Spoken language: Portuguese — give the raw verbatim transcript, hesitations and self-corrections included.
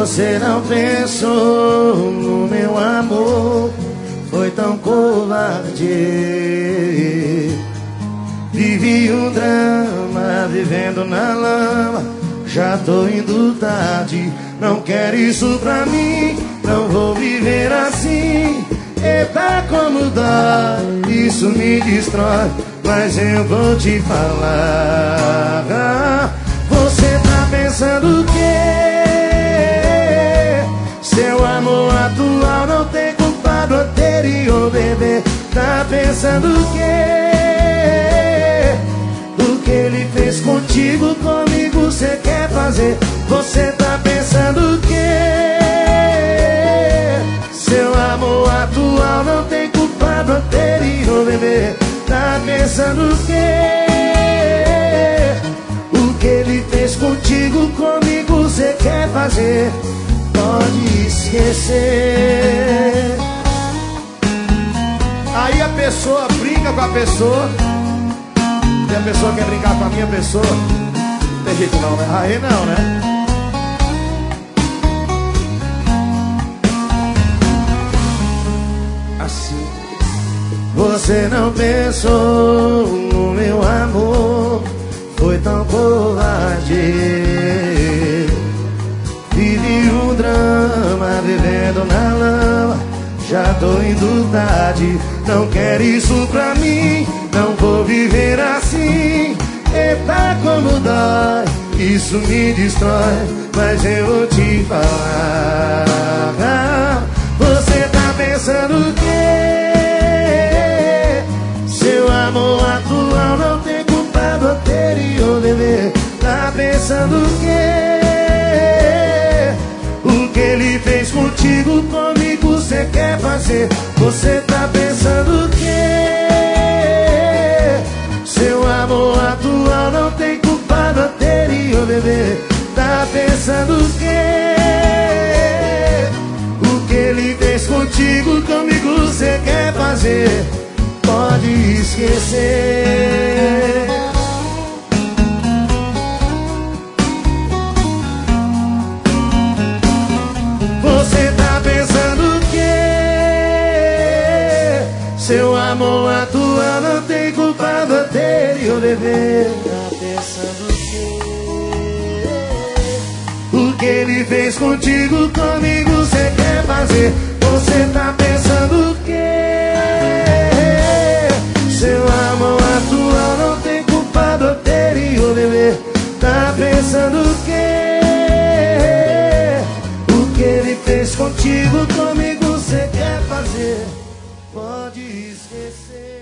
Você não pensou no meu amor, foi tão covarde. Vivi um drama, vivendo na lama, já tô indo tarde. Não quero isso pra mim, não vou viver assim. Eita, como dói, isso me destrói. Mas eu vou te falar. Você tá pensando o quê? Seu amor atual não tem culpa do anterior, bebê. Tá pensando o quê? O que ele fez contigo, comigo você quer fazer? Você tá pensando o quê? Seu amor atual não tem culpa do anterior, bebê. Tá pensando o quê? O que ele fez contigo, comigo você quer fazer? Pode esquecer. Aí a pessoa brinca com a pessoa e a pessoa quer brincar com a minha pessoa. Não tem jeito não, né? Aí não, né? Assim. Você não pensou no meu amor, foi tão covarde. Vivi um drama, vivendo na lama, já tô indo tarde. Não quero isso pra mim, não vou viver assim. Eita, como dói, isso me destrói. Mas eu vou te falar. Você tá pensando o quê? Seu amor atual não tem culpa do anterior, bebê. Tá pensando o quê? O que ele fez contigo, comigo você quer fazer? Você tá pensando o quê? Seu amor atual não tem culpa do anterior, bebê. Tá pensando o quê? O que ele fez contigo, comigo você quer fazer? Pode esquecer. Você tá pensando o quê? Seu amor atual não tem culpa do anterior, bebê. Tá pensando o quê? O que ele fez contigo, comigo você quer fazer? Você tá pensando o quê? Seu amor atual não tem culpa do anterior, bebê. Tá pensando o quê? O que ele fez contigo, comigo você quer fazer? Pode esquecer.